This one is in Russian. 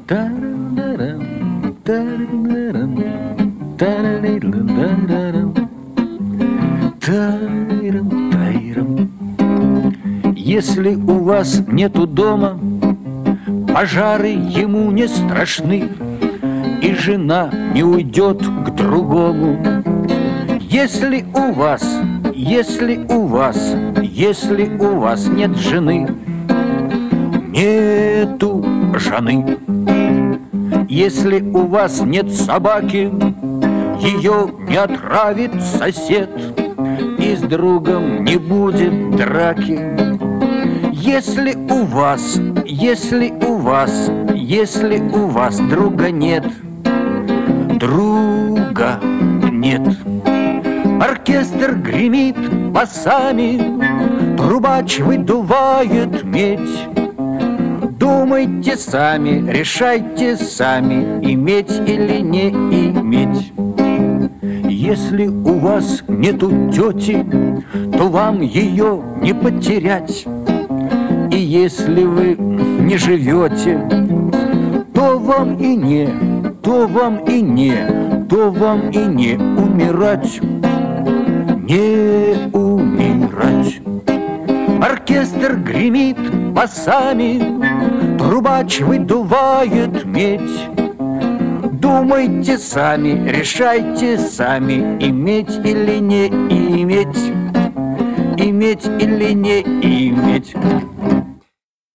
Тарарам, тарарам, тарарам, тарарам, тарарам. Если у вас нету дома, пожары ему не страшны, и жена не уйдет к другому. Если у вас нет жены, нету жены. Если у вас нет собаки, ее не отравит сосед, и с другом не будет драки. Если у вас друга нет, оркестр гремит басами, трубач выдувает медь. Думайте сами, решайте сами, иметь или не иметь. Если у вас нету тети, то вам ее не потерять. И если вы не живете, то вам и не умирать. Не умирать. Оркестр гремит басами, трубач выдувает медь. Думайте сами, решайте сами, иметь или не иметь, иметь или не иметь.